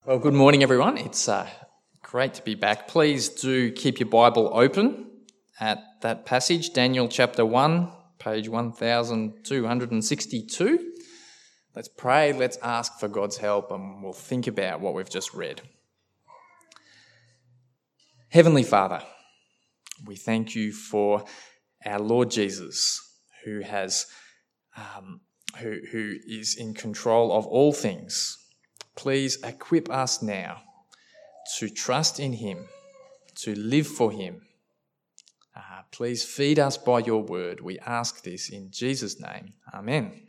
Well, good morning, everyone. It's great to be back. Please do keep your Bible open at that passage, Daniel chapter 1, page 1262. Let's pray, let's ask for God's help, and we'll think about what we've just read. Heavenly Father, we thank you for our Lord Jesus, who is in control of all things. Please equip us now to trust in him, to live for him. Please feed us by your word. We ask this in Jesus' name. Amen.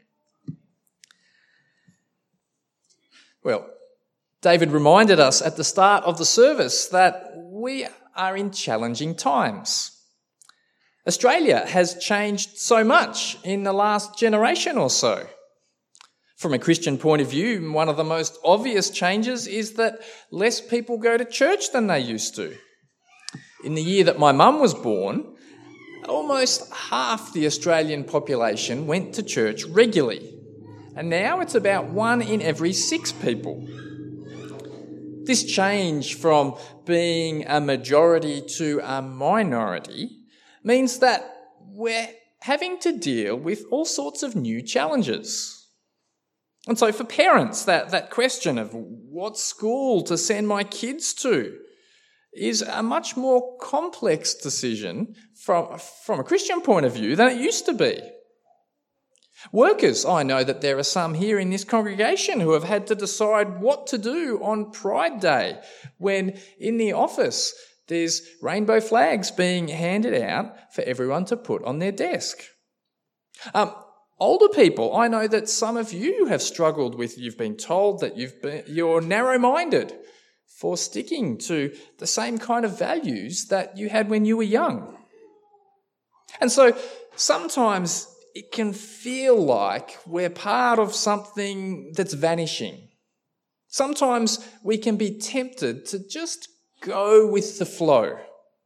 Well, David reminded us at the start of the service that we are in challenging times. Australia has changed so much in the last generation or so. From a Christian point of view, one of the most obvious changes is that less people go to church than they used to. In the year that my mum was born, almost half the Australian population went to church regularly, and now it's about 1 in every 6 people. This change from being a majority to a minority means that we're having to deal with all sorts of new challenges. And so for parents, that question of what school to send my kids to is a much more complex decision from a Christian point of view than it used to be. Workers, I know that there are some here in this congregation who have had to decide what to do on Pride Day when in the office there's rainbow flags being handed out for everyone to put on their desk. Older people, I know that some of you have struggled with, you've been told that you're narrow-minded for sticking to the same kind of values that you had when you were young. And so sometimes it can feel like we're part of something that's vanishing. Sometimes we can be tempted to just go with the flow.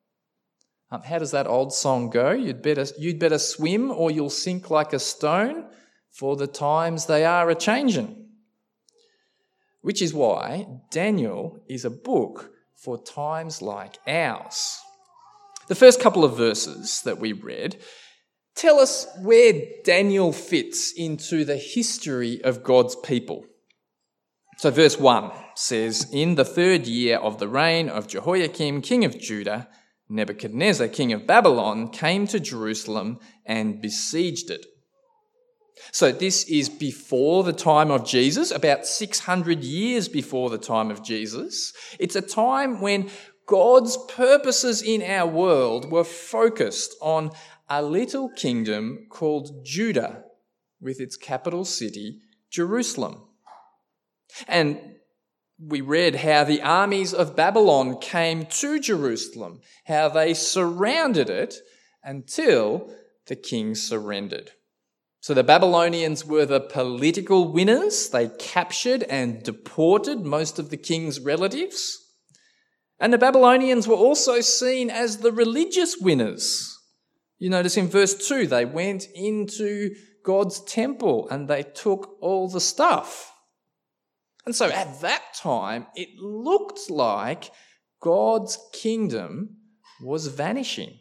How does that old song go? You'd better swim or you'll sink like a stone, for the times they are a-changin'. Which is why Daniel is a book for times like ours. The first couple of verses that we read tell us where Daniel fits into the history of God's people. So verse 1 says, "In the 3rd year of the reign of Jehoiakim, king of Judah, Nebuchadnezzar, king of Babylon, came to Jerusalem and besieged it." So this is before the time of Jesus, about 600 years before the time of Jesus. It's a time when God's purposes in our world were focused on a little kingdom called Judah, with its capital city, Jerusalem. And we read how the armies of Babylon came to Jerusalem, how they surrounded it until the king surrendered. So the Babylonians were the political winners. They captured and deported most of the king's relatives. And the Babylonians were also seen as the religious winners. You notice in verse 2, they went into God's temple and they took all the stuff. And so at that time, it looked like God's kingdom was vanishing.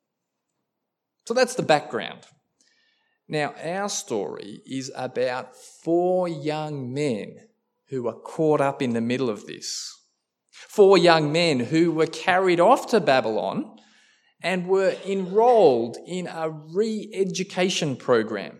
So that's the background. Now, our story is about 4 young men who were caught up in the middle of this. 4 young men who were carried off to Babylon and were enrolled in a re-education program.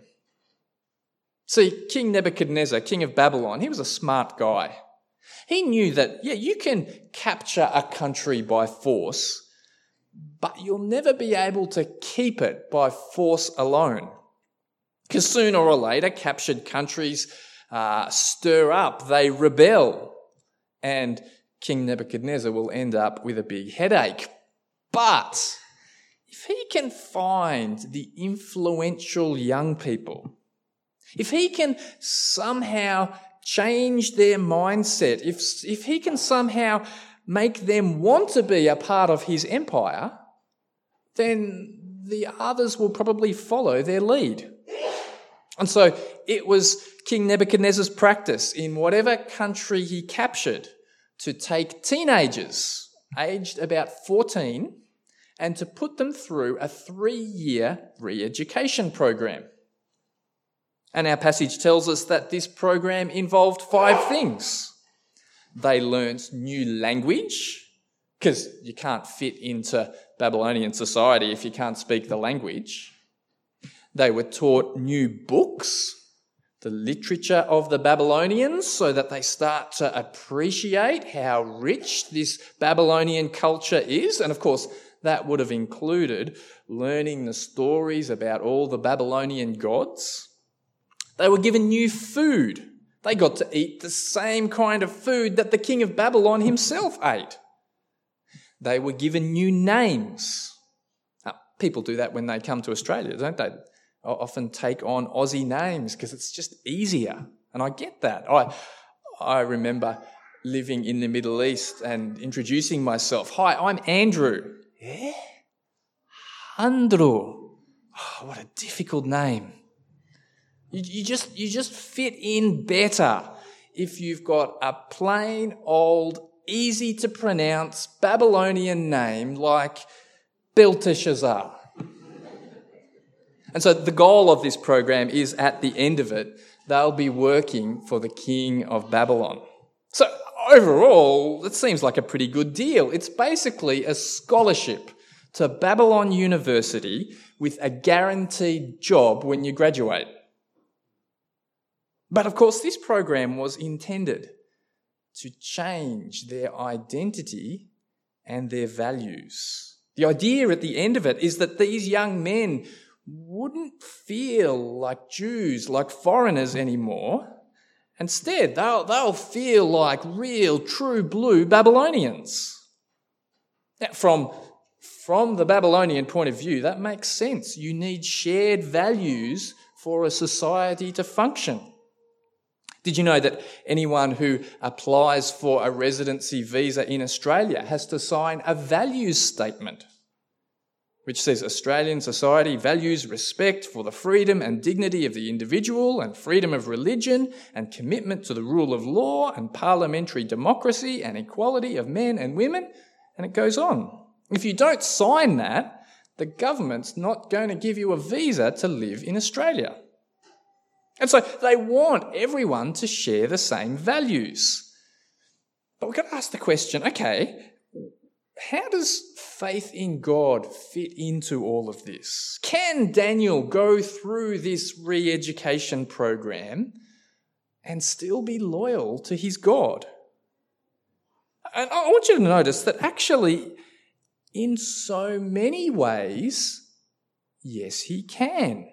See, King Nebuchadnezzar, king of Babylon, he was a smart guy. He knew that, you can capture a country by force, but you'll never be able to keep it by force alone. Because sooner or later, captured countries stir up, they rebel, and King Nebuchadnezzar will end up with a big headache. But if he can find the influential young people, if he can somehow change their mindset, if he can somehow make them want to be a part of his empire, then the others will probably follow their lead. And so it was King Nebuchadnezzar's practice in whatever country he captured to take teenagers aged about 14 and to put them through a 3-year re-education program. And our passage tells us that this program involved 5 things. They learnt new language, because you can't fit into Babylonian society if you can't speak the language. They were taught new books, the literature of the Babylonians, so that they start to appreciate how rich this Babylonian culture is. And of course, that would have included learning the stories about all the Babylonian gods. They were given new food. They got to eat the same kind of food that the king of Babylon himself ate. They were given new names. Now, people do that when they come to Australia, don't they? Often take on Aussie names because it's just easier. And I get that. I remember living in the Middle East and introducing myself. Hi, I'm Andrew. Yeah? Andrew. Oh, what a difficult name. You just fit in better if you've got a plain old, easy to pronounce Babylonian name like Belteshazzar. And so the goal of this program is, at the end of it, they'll be working for the king of Babylon. So overall, it seems like a pretty good deal. It's basically a scholarship to Babylon University with a guaranteed job when you graduate. But of course, this program was intended to change their identity and their values. The idea at the end of it is that these young men wouldn't feel like Jews, like foreigners anymore. Instead, they'll feel like real, true blue Babylonians. Now, from the Babylonian point of view, that makes sense. You need shared values for a society to function. Did you know that anyone who applies for a residency visa in Australia has to sign a values statement, which says Australian society values respect for the freedom and dignity of the individual and freedom of religion and commitment to the rule of law and parliamentary democracy and equality of men and women, and it goes on. If you don't sign that, the government's not going to give you a visa to live in Australia. And so they want everyone to share the same values. But we've got to ask the question, okay, how does faith in God fit into all of this? Can Daniel go through this re-education program and still be loyal to his God? And I want you to notice that actually, in so many ways, yes, he can.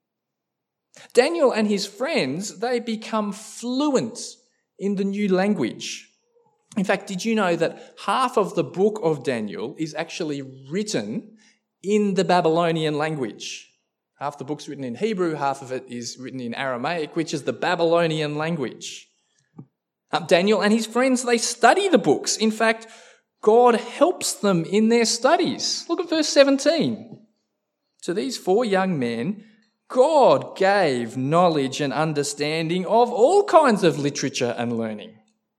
Daniel and his friends, they become fluent in the new language. In fact, did you know that half of the book of Daniel is actually written in the Babylonian language? Half the book's written in Hebrew, half of it is written in Aramaic, which is the Babylonian language. Daniel and his friends, they study the books. In fact, God helps them in their studies. Look at verse 17. To these 4 young men, God gave knowledge and understanding of all kinds of literature and learning.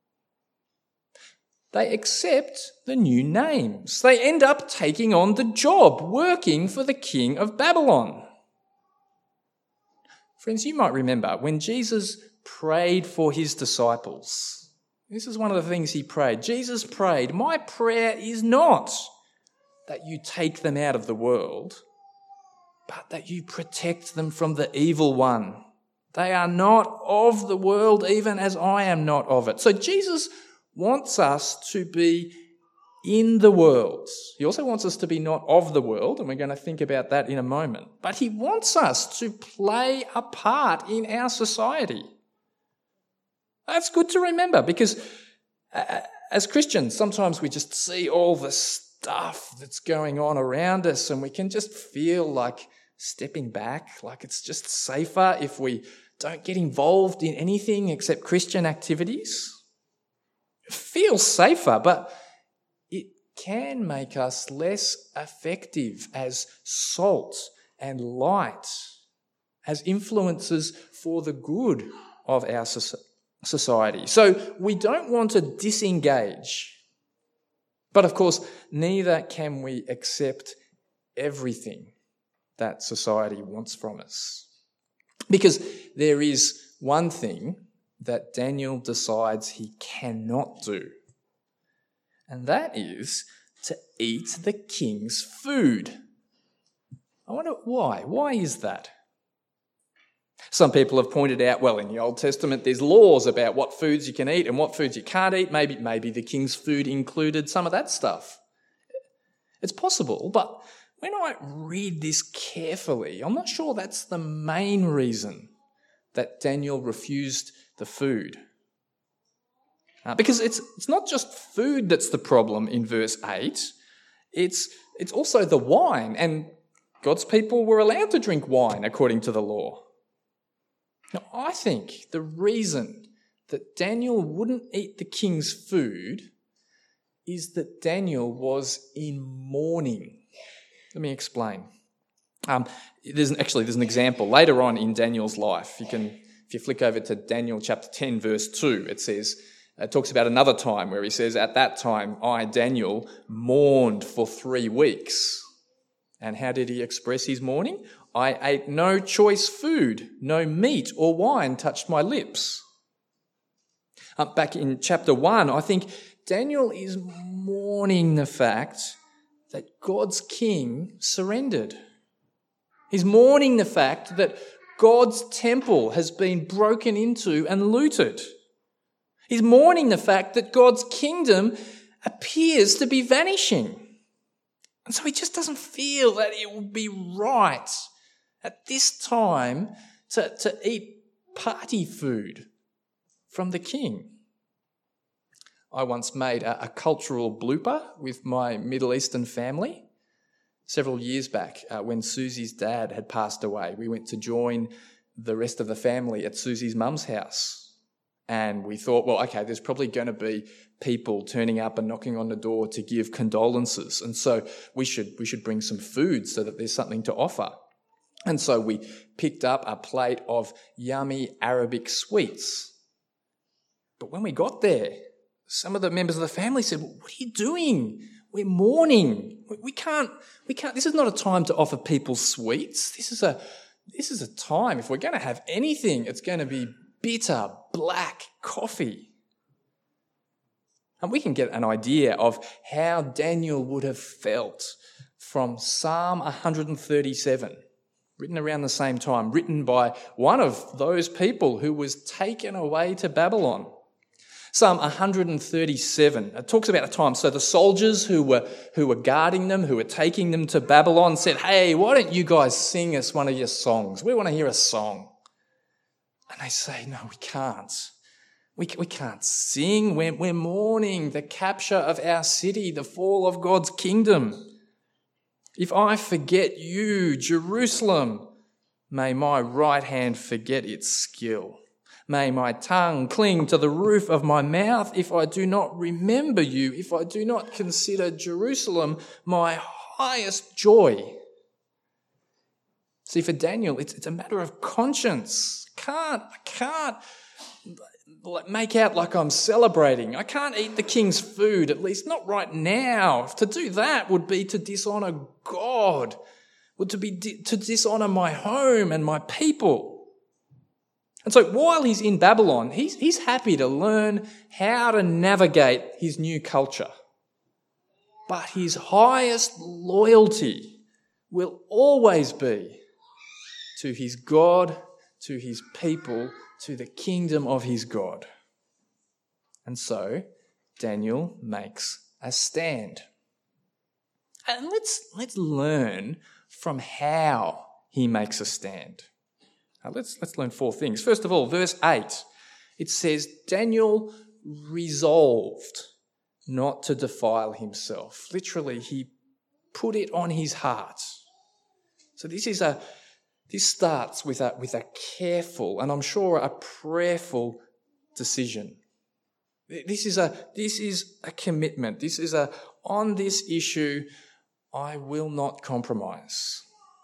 They accept the new names. They end up taking on the job, working for the king of Babylon. Friends, you might remember when Jesus prayed for his disciples. This is one of the things he prayed. Jesus prayed, "My prayer is not that you take them out of the world, but that you protect them from the evil one. They are not of the world, even as I am not of it." So Jesus wants us to be in the world. He also wants us to be not of the world, and we're going to think about that in a moment. But he wants us to play a part in our society. That's good to remember, because as Christians, sometimes we just see all the stuff that's going on around us and we can just feel like stepping back, like it's just safer if we don't get involved in anything except Christian activities. It feels safer, but it can make us less effective as salt and light, as influences for the good of our society. So we don't want to disengage. But of course, neither can we accept everything that society wants from us. Because there is one thing that Daniel decides he cannot do, and that is to eat the king's food. I wonder why. Why is that? Some people have pointed out, well, in the Old Testament, there's laws about what foods you can eat and what foods you can't eat. Maybe the king's food included some of that stuff. It's possible, but when I read this carefully, I'm not sure that's the main reason that Daniel refused the food. Because it's not just food that's the problem in verse 8. It's also the wine, and God's people were allowed to drink wine according to the law. Now, I think the reason that Daniel wouldn't eat the king's food is that Daniel was in mourning. Let me explain. There's an example later on in Daniel's life. If you flick over to Daniel chapter 10, verse 2, it talks about another time where he says, "At that time, I, Daniel, mourned for 3 weeks." And how did he express his mourning? "I ate no choice food, no meat or wine touched my lips." Back in chapter 1, I think Daniel is mourning the fact that God's king surrendered. He's mourning the fact that God's temple has been broken into and looted. He's mourning the fact that God's kingdom appears to be vanishing. And so he just doesn't feel that it would be right at this time to eat party food from the king. I once made a cultural blooper with my Middle Eastern family several years back when Susie's dad had passed away. We went to join the rest of the family at Susie's mum's house. And we thought, well, okay, there's probably going to be people turning up and knocking on the door to give condolences. And so we should bring some food so that there's something to offer. And so we picked up a plate of yummy Arabic sweets. But when we got there, some of the members of the family said, "Well, what are you doing? We're mourning. We can't, this is not a time to offer people sweets. This is a time, if we're going to have anything, it's going to be bitter, black coffee." And we can get an idea of how Daniel would have felt from Psalm 137, written around the same time, written by one of those people who was taken away to Babylon. Psalm 137, it talks about a time. So the soldiers who were guarding them, who were taking them to Babylon, said, "Hey, why don't you guys sing us one of your songs? We want to hear a song." And they say, "No, we can't. We can't sing. We're mourning the capture of our city, the fall of God's kingdom. If I forget you, Jerusalem, may my right hand forget its skill. May my tongue cling to the roof of my mouth if I do not remember you, if I do not consider Jerusalem my highest joy." See, for Daniel, it's a matter of conscience. I can't make out like I'm celebrating. I can't eat the king's food, at least not right now. To do that would be to dishonour God, to dishonour my home and my people. And so while he's in Babylon, he's happy to learn how to navigate his new culture. But his highest loyalty will always be to his God, to his people, to the kingdom of his God. And so Daniel makes a stand. And let's learn from how he makes a stand. Now let's learn 4 things. First of all, verse 8, it says, Daniel resolved not to defile himself. Literally, he put it on his heart. So this starts with a careful and I'm sure a prayerful decision. This is a commitment. This is on this issue, I will not compromise.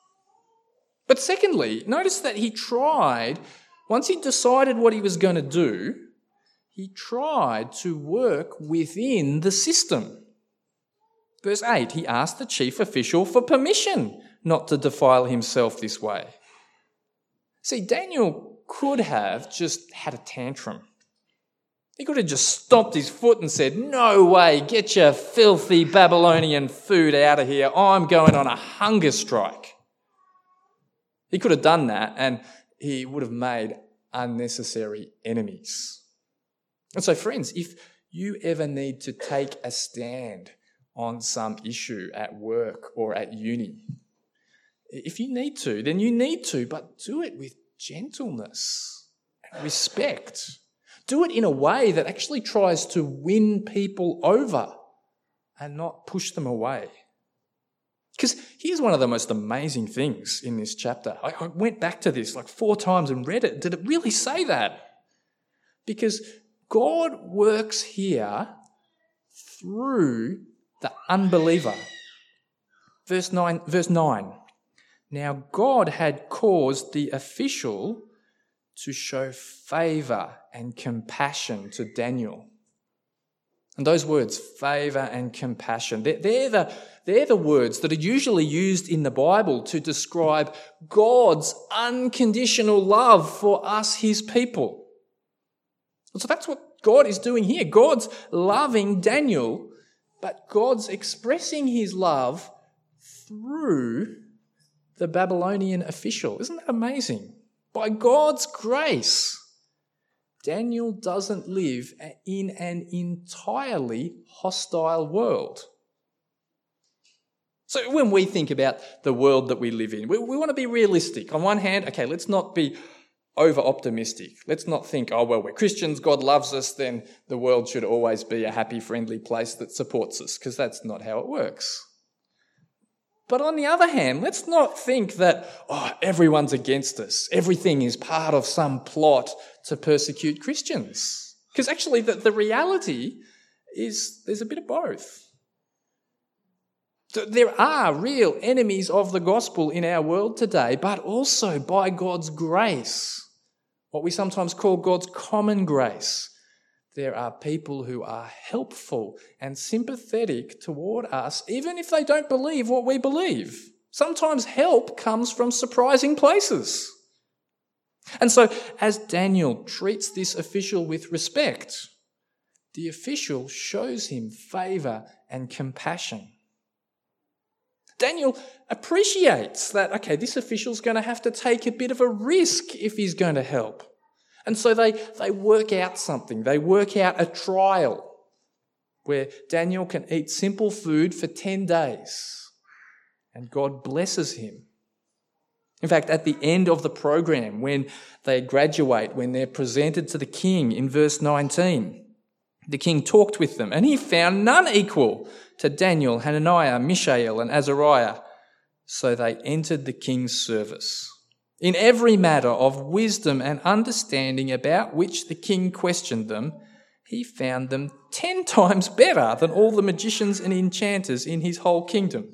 But secondly, notice that he tried, once he decided what he was going to do, he tried to work within the system. Verse 8, he asked the chief official for permission not to defile himself this way. See, Daniel could have just had a tantrum. He could have just stomped his foot and said, "No way, get your filthy Babylonian food out of here. I'm going on a hunger strike." He could have done that and he would have made unnecessary enemies. And so, friends, if you ever need to take a stand on some issue at work or at uni, if you need to, then you need to, but do it with gentleness and respect. Do it in a way that actually tries to win people over and not push them away. Because here's one of the most amazing things in this chapter. I went back to this like 4 times and read it. Did it really say that? Because God works here through the unbeliever. Verse 9. Now God had caused the official to show favour and compassion to Daniel. And those words, favour and compassion, they're the words that are usually used in the Bible to describe God's unconditional love for us, his people. So that's what God is doing here. God's loving Daniel, but God's expressing his love through the Babylonian official. Isn't that amazing? By God's grace, Daniel doesn't live in an entirely hostile world. So when we think about the world that we live in, we want to be realistic. On one hand, okay, let's not be over-optimistic. Let's not think, oh, well, we're Christians, God loves us, then the world should always be a happy, friendly place that supports us, because that's not how it works. But on the other hand, let's not think that, oh, everyone's against us. Everything is part of some plot to persecute Christians. Because actually the reality is there's a bit of both. There are real enemies of the gospel in our world today, but also by God's grace, what we sometimes call God's common grace, there are people who are helpful and sympathetic toward us, even if they don't believe what we believe. Sometimes help comes from surprising places. And so, as Daniel treats this official with respect, the official shows him favour and compassion. Daniel appreciates that, okay, this official's going to have to take a bit of a risk if he's going to help. And so they work out something. They work out a trial where Daniel can eat simple food for 10 days. And God blesses him. In fact, at the end of the program, when they graduate, when they're presented to the king in verse 19, the king talked with them and he found none equal to Daniel, Hananiah, Mishael and Azariah. So they entered the king's service. In every matter of wisdom and understanding about which the king questioned them, he found them 10 times better than all the magicians and enchanters in his whole kingdom.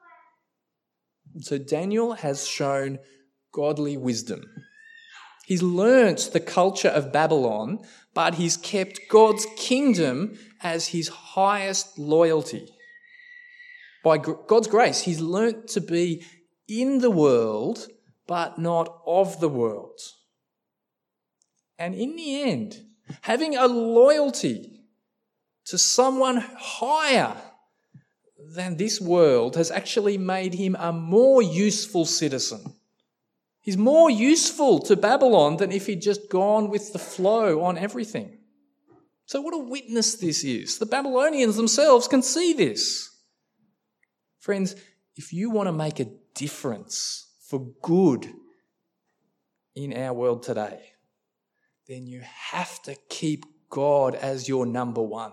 So Daniel has shown godly wisdom. He's learnt the culture of Babylon, but he's kept God's kingdom as his highest loyalty. By God's grace, he's learnt to be in the world, but not of the world. And in the end, having a loyalty to someone higher than this world has actually made him a more useful citizen. He's more useful to Babylon than if he'd just gone with the flow on everything. So what a witness this is. The Babylonians themselves can see this. Friends, if you want to make a difference for good in our world today, then you have to keep God as your number one.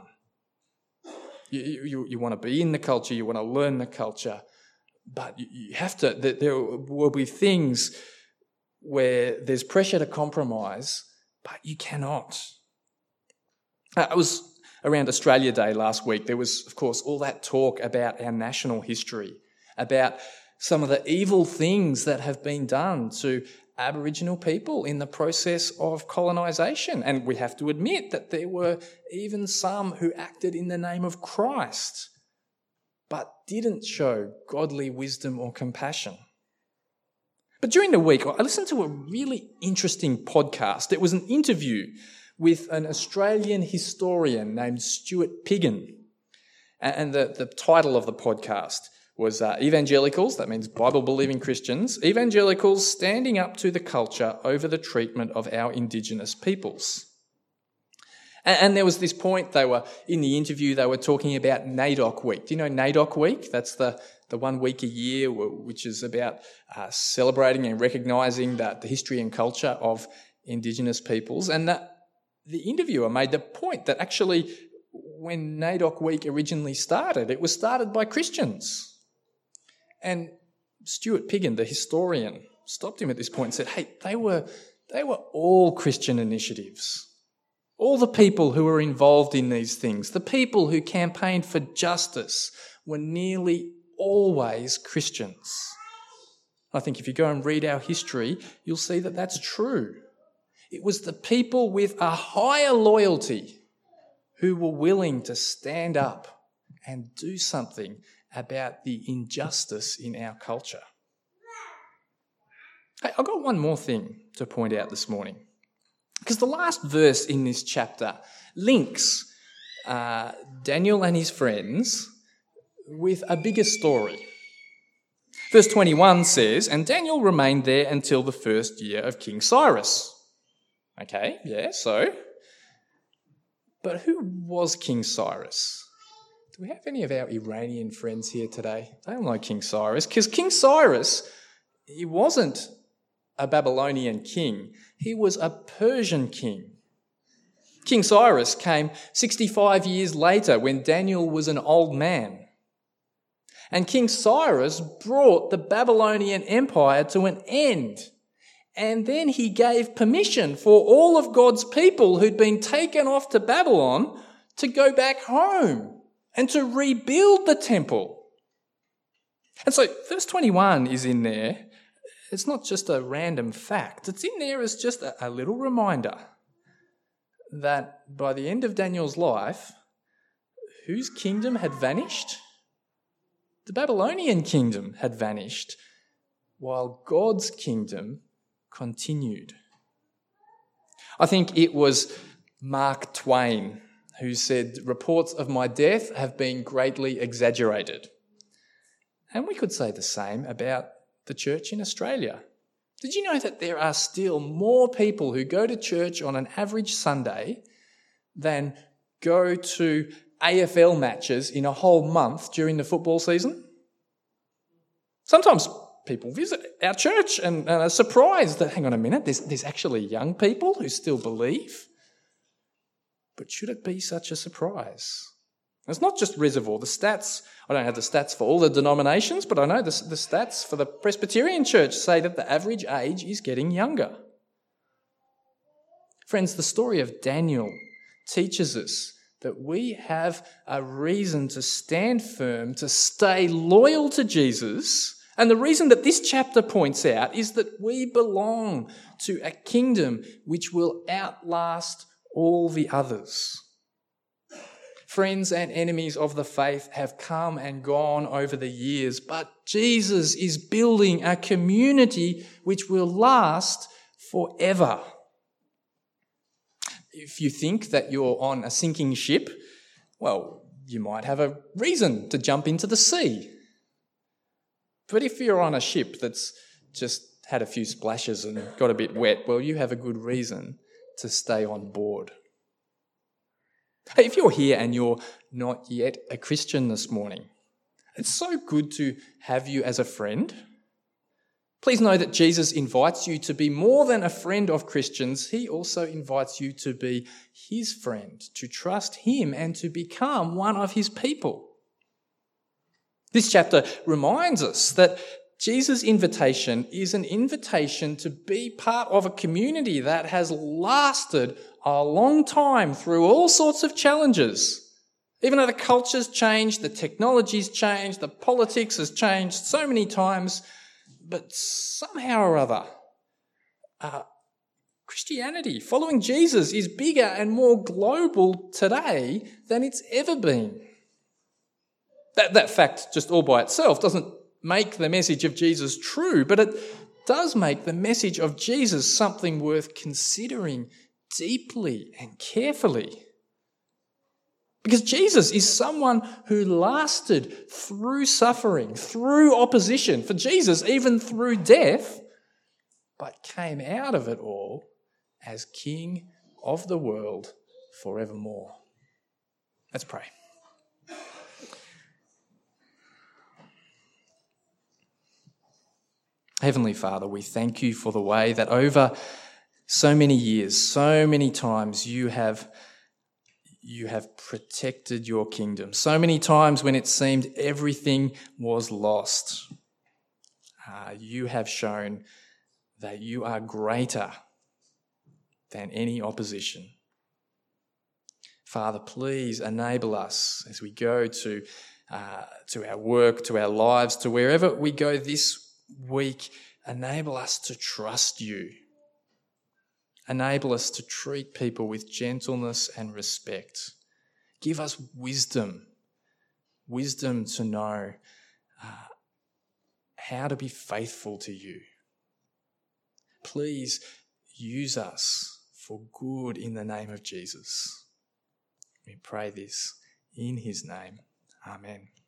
You want to be in the culture, you want to learn the culture, but you have to, there will be things where there's pressure to compromise, but you cannot. I was around Australia Day last week. There was, of course, all that talk about our national history, about some of the evil things that have been done to Aboriginal people in the process of colonisation. And we have to admit that there were even some who acted in the name of Christ, but didn't show godly wisdom or compassion. But during the week, I listened to a really interesting podcast. It was an interview with an Australian historian named Stuart Piggin. And the title of the podcast was Evangelicals, that means Bible-believing Christians, Evangelicals Standing Up to the Culture Over the Treatment of Our Indigenous Peoples. And there was this point, in the interview, they were talking about NAIDOC Week. Do you know NAIDOC Week? That's the 1 week a year which is about celebrating and recognising the history and culture of Indigenous peoples. And the interviewer made the point that actually when NAIDOC Week originally started, it was started by Christians. And Stuart Piggin, the historian, stopped him at this point and said, hey, they were all Christian initiatives. All the people who were involved in these things, the people who campaigned for justice, were nearly always Christians. I think if you go and read our history, you'll see that that's true. It was the people with a higher loyalty who were willing to stand up and do something about the injustice in our culture. Hey, I've got one more thing to point out this morning, because the last verse in this chapter links Daniel and his friends with a bigger story. Verse 21 says, and Daniel remained there until the first year of King Cyrus. Okay, yeah, so. But who was King Cyrus? Do we have any of our Iranian friends here today? They don't know King Cyrus, because King Cyrus, he wasn't a Babylonian king. He was a Persian king. King Cyrus came 65 years later when Daniel was an old man. And King Cyrus brought the Babylonian Empire to an end. And then he gave permission for all of God's people who'd been taken off to Babylon to go back home and to rebuild the temple. And so verse 21 is in there. It's not just a random fact. It's in there as just a little reminder that by the end of Daniel's life, whose kingdom had vanished? The Babylonian kingdom had vanished, while God's kingdom continued. I think it was Mark Twain who said, reports of my death have been greatly exaggerated. And we could say the same about the church in Australia. Did you know that there are still more people who go to church on an average Sunday than go to AFL matches in a whole month during the football season? Sometimes people visit our church and are surprised that, hang on a minute, there's actually young people who still believe. But should it be such a surprise? It's not just Reservoir. The stats, I don't have the stats for all the denominations, but I know the stats for the Presbyterian Church say that the average age is getting younger. Friends, the story of Daniel teaches us that we have a reason to stand firm, to stay loyal to Jesus. And the reason that this chapter points out is that we belong to a kingdom which will outlast all the others. Friends and enemies of the faith have come and gone over the years, but Jesus is building a community which will last forever. If you think that you're on a sinking ship, well, you might have a reason to jump into the sea. But if you're on a ship that's just had a few splashes and got a bit wet, well, you have a good reason to stay on board. Hey, if you're here and you're not yet a Christian this morning, it's so good to have you as a friend. Please know that Jesus invites you to be more than a friend of Christians. He also invites you to be his friend, to trust him and to become one of his people. This chapter reminds us that Jesus' invitation is an invitation to be part of a community that has lasted a long time through all sorts of challenges. Even though the culture's changed, the technology's changed, the politics has changed so many times, but somehow or other, Christianity, following Jesus, is bigger and more global today than it's ever been. That fact just all by itself doesn't make the message of Jesus true, but it does make the message of Jesus something worth considering deeply and carefully. Because Jesus is someone who lasted through suffering, through opposition, for Jesus even through death, but came out of it all as King of the world forevermore. Let's pray. Heavenly Father, we thank you for the way that over so many years, so many times you have protected your kingdom. So many times when it seemed everything was lost, you have shown that you are greater than any opposition. Father, please enable us as we go to our work, to our lives, to wherever we go this week. Enable us to trust you. Enable us to treat people with gentleness and respect. Give us wisdom to know how to be faithful to you. Please use us for good in the name of Jesus. We pray this in his name. Amen.